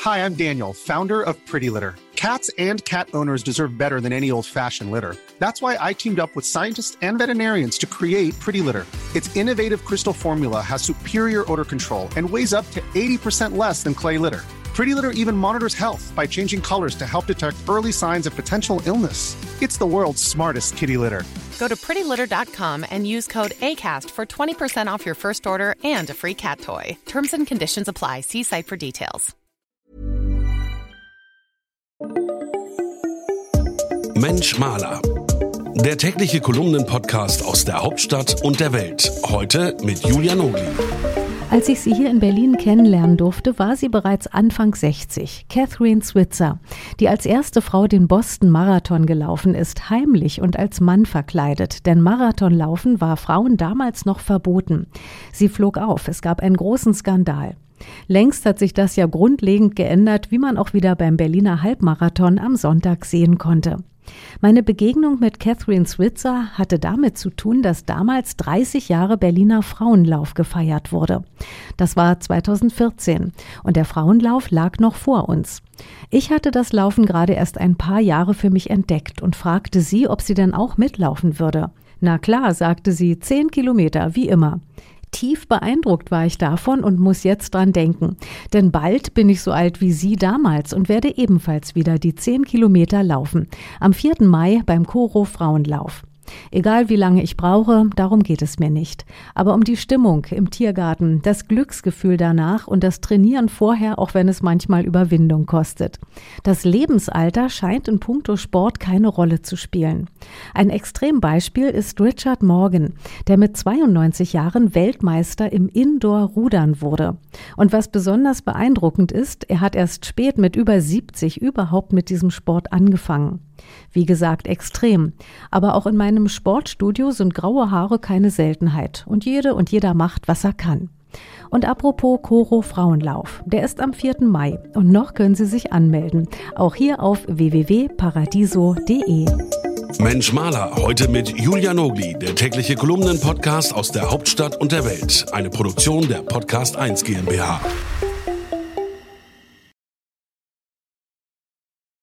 Hi, I'm Daniel, founder of Pretty Litter. Cats and cat owners deserve better than any old-fashioned litter. That's why I teamed up with scientists and veterinarians to create Pretty Litter. Its innovative crystal formula has superior odor control and weighs up to 80% less than clay litter. Pretty Litter even monitors health by changing colors to help detect early signs of potential illness. It's the world's smartest kitty litter. Go to prettylitter.com and use code ACAST for 20% off your first order and a free cat toy. Terms and conditions apply. See site for details. Mensch Maler. Der tägliche Kolumnen-Podcast aus der Hauptstadt und der Welt. Heute mit Julia Nogli. Als ich sie hier in Berlin kennenlernen durfte, war sie bereits Anfang 60. Catherine Switzer, die als erste Frau den Boston-Marathon gelaufen ist, heimlich und als Mann verkleidet. Denn Marathonlaufen war Frauen damals noch verboten. Sie flog auf, es gab einen großen Skandal. Längst hat sich das ja grundlegend geändert, wie man auch wieder beim Berliner Halbmarathon am Sonntag sehen konnte. Meine Begegnung mit Catherine Switzer hatte damit zu tun, dass damals 30 Jahre Berliner Frauenlauf gefeiert wurde. Das war 2014 und der Frauenlauf lag noch vor uns. Ich hatte das Laufen gerade erst ein paar Jahre für mich entdeckt und fragte sie, ob sie denn auch mitlaufen würde. Na klar, sagte sie, 10 Kilometer, wie immer. Tief beeindruckt war ich davon und muss jetzt dran denken. Denn bald bin ich so alt wie sie damals und werde ebenfalls wieder die 10 Kilometer laufen. Am 4. Mai beim Koro Frauenlauf. Egal wie lange ich brauche, darum geht es mir nicht. Aber um die Stimmung im Tiergarten, das Glücksgefühl danach und das Trainieren vorher, auch wenn es manchmal Überwindung kostet. Das Lebensalter scheint in puncto Sport keine Rolle zu spielen. Ein Extrembeispiel ist Richard Morgan, der mit 92 Jahren Weltmeister im Indoor-Rudern wurde. Und was besonders beeindruckend ist, er hat erst spät mit über 70 überhaupt mit diesem Sport angefangen. Wie gesagt, extrem. Aber auch in meinem Sportstudio sind graue Haare keine Seltenheit. Und jeder macht, was er kann. Und apropos Koro Frauenlauf, der ist am 4. Mai. Und noch können Sie sich anmelden. Auch hier auf www.paradiso.de. Mensch Maler, heute mit Julia Nogli, der tägliche Kolumnen-Podcast aus der Hauptstadt und der Welt. Eine Produktion der Podcast 1 GmbH.